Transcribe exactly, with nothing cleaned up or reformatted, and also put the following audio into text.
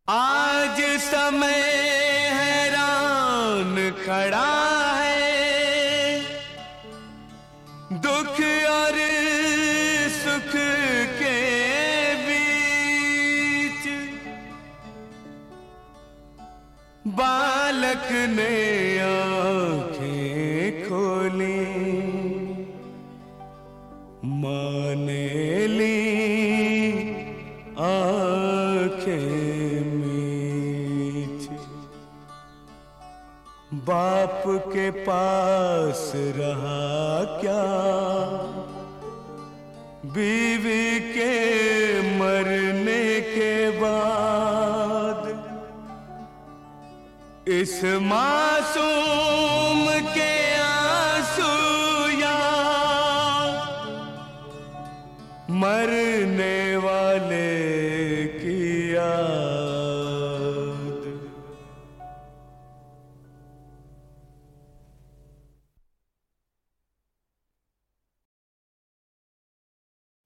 आज समय हैरान खड़ा है, दुख और सुख के बीच बालक ने आंखें खोली, माँ ने ली आंखें मीच। बाप के पास रहा क्या बीवी के मरने के बाद, इस मासूम के आंसू या मरने वाले की याद।